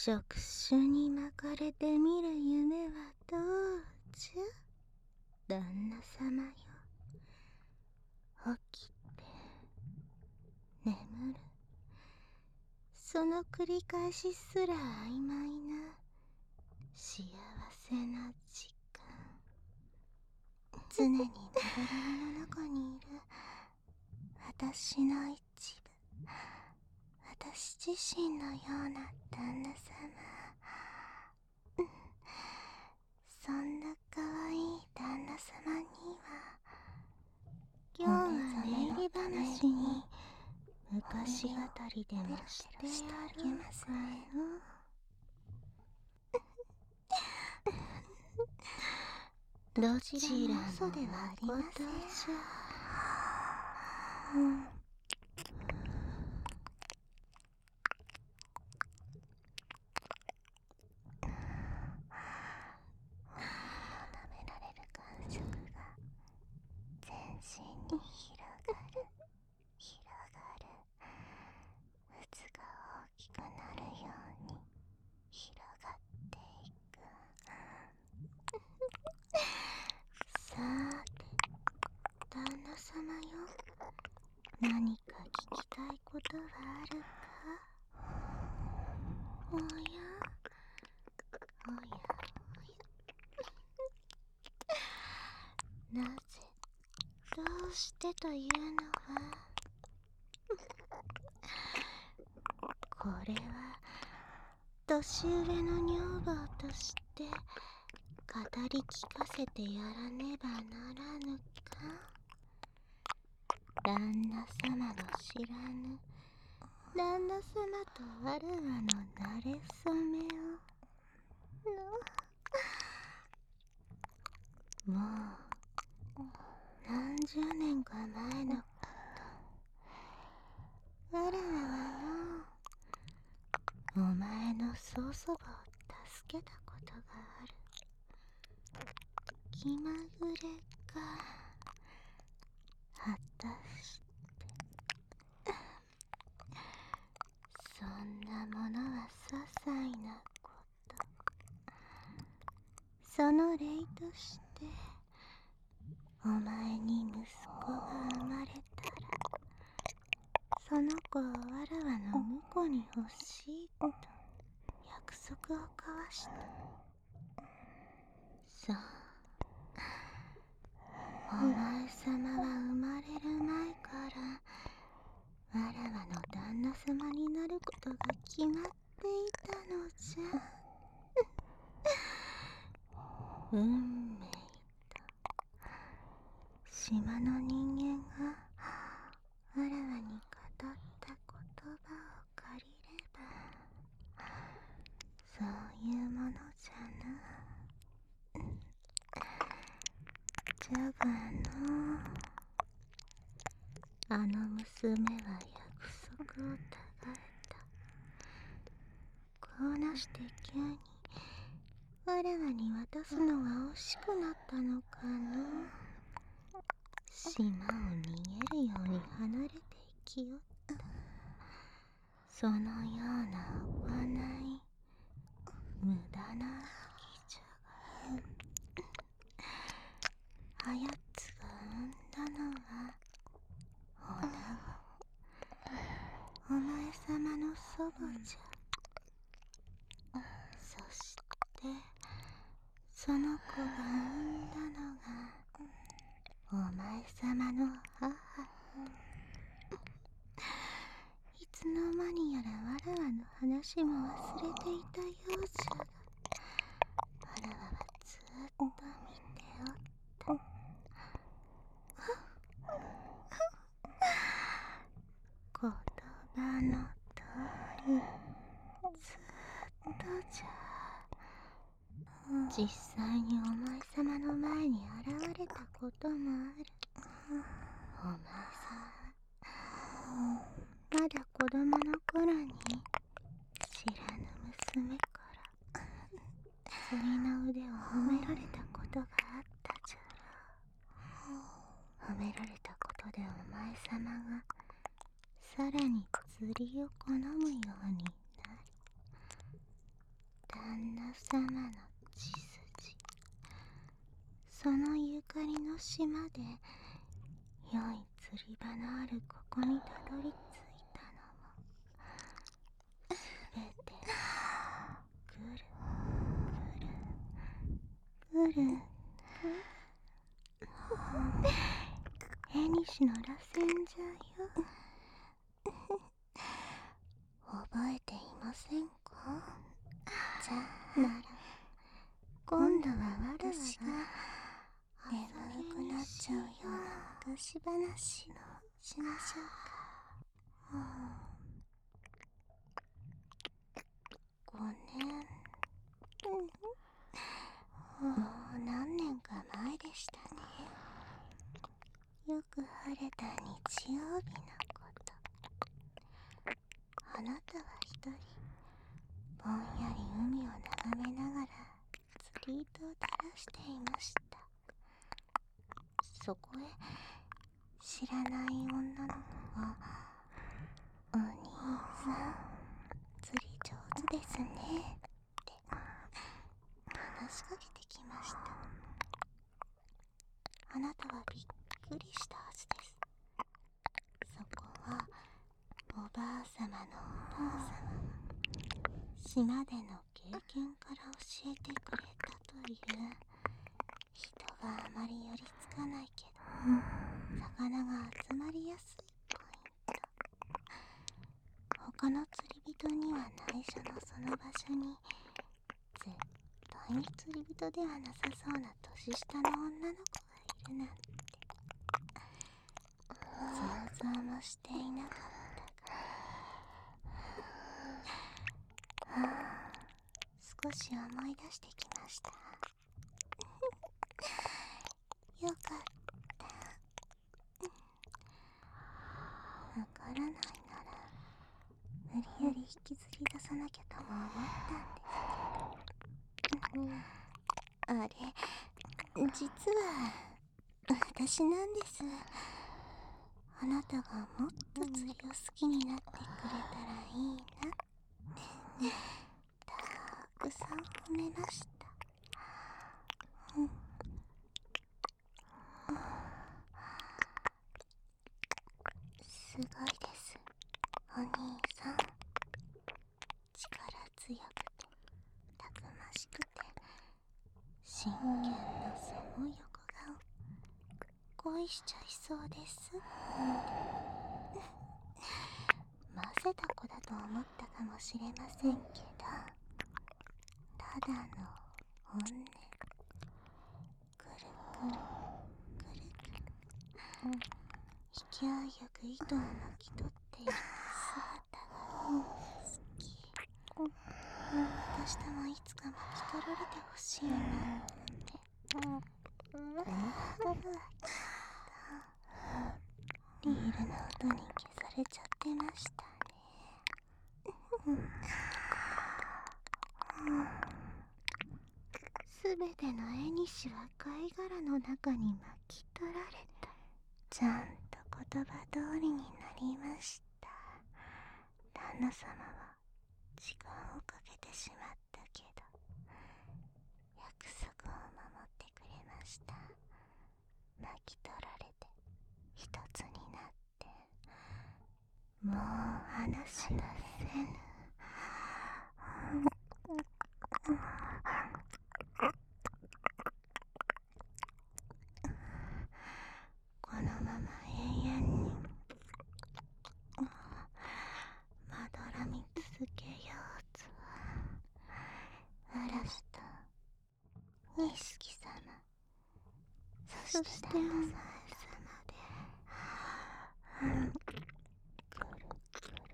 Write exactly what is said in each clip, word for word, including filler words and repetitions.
触手に巻かれてみる夢はどうじゃ、旦那様よ。起きて眠る、その繰り返しすら曖昧な幸せな時間。常にぬぐるみの中にいる私の一部、私自身のような旦那様。そんな可愛い旦那様には、今日は寝入り話に昔語りでもしてあげますかの。どちらも嘘ではありません。うん。舐められる感触が全身に広がる広がる。渦が大きくなるように広がっていく。さーて、旦那様よ、何か聞きたいことはあるか。おやおやおや。なぜ、どうしてというのはこれは年上の女房として語り聞かせてやらねばならぬか。旦那様の知らぬ旦那様とわらわの馴れ初めをのもう何十年か前のこと。わらわはのお前の曽祖母を助けたことがある。気まぐれか果たしてそんなものは些細なこと。その例としてお前に息子が生まれたら、その子をわらわの婿に欲しいと約束を交わした。そう、お前様は生まれる前からわらわの旦那様になることが決まっていたのじゃ。運命と島の人間がわらわに語った言葉を借りれば、そういうものじゃな。じゃがのあの娘は約束をたがえた。こうなして急にわらわに渡すのが惜しくなったのかの。島を逃げるように離れていきよった。そのような行い、無駄な気じゃが、あやつが産んだのはおなご、お前様の祖母じゃ。そしてその子が産んだのがお前様の母。いつの間にやらわらわの話も忘れていたようじゃが、わらわはずっと見ておった。言葉の通り、ずっとじゃ。実際にお前様の前に現れたこともある。お前様、まだ子供の頃に知らぬ娘から釣りの腕を褒められたことがあったじゃろう。褒められたことでお前様がさらに釣りを好むようになり、 旦那様の血筋、そのゆかりの島で良い釣り場のあるここにたどり着いたのもすべてぐるぐるぐる絵にしの螺旋じゃよ。覚えていませんか？じゃあなら今度は私が眠くなっちゃうような昔話をしましょうか。ごねん、もう何年か前でしたね。よく晴れた日曜日のこと。あなたは一人ぼんやり海を眺めながら釣り糸を垂らしていました。そこへ知らない女の子が「お兄さん釣り上手ですね」って話しかけてきました。あなたはびっくりしたはずです。そこはおばあさまのおばあさまが島での経験から教えてくれたという人があまり寄りつかないけど魚が集まりやすいポイント。他の釣り人には内緒のその場所に絶対に釣り人ではなさそうな年下の女の子がいるなんて想像もしていなかったから。はあ、少し思い出してきました。よかった。わからないなら無理やり引きずり出さなきゃとも思ったんですけど、あれ実は私なんです。あなたがもっと釣りを好きになってくれたらいいなってたくさん褒めました。うん、すごいです、お兄さん。力強くてたくましくて真剣なその横顔、恋しちゃいそうです。ませた子だと思ったかもしれませんけど、ただの本音。くるくるくるくる、勢いよく糸を巻き取っている姿が好き。私ともいつか巻き取られてほしいなって。このことがリールの音に消されちゃってましたね。すべての絵にしは貝殻の中に巻き取られた。ちゃんと言葉通りになりました。旦那様は時間をかけてしまったけど約束を守ってくれました。巻き取られて一つになって、もう話しませぬ。このまま永遠にまどろみ続けようと。嵐と錦様、そしてお前様でくるくるくるくる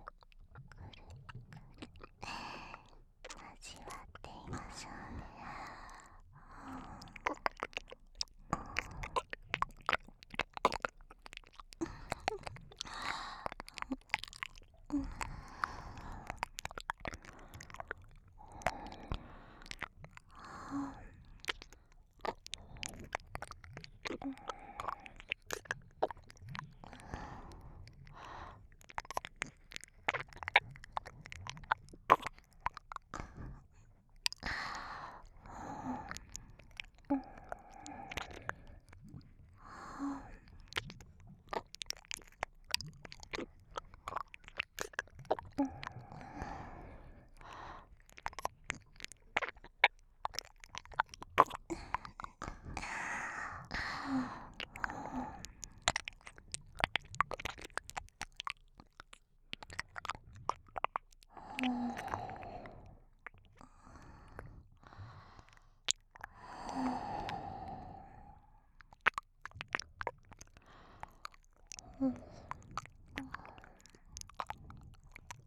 味わっていましょうね。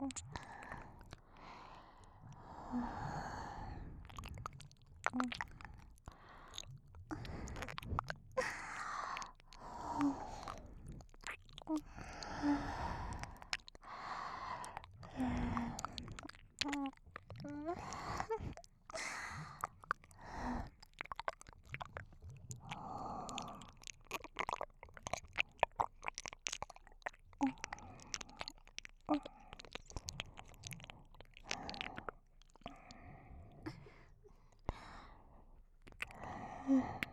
うん。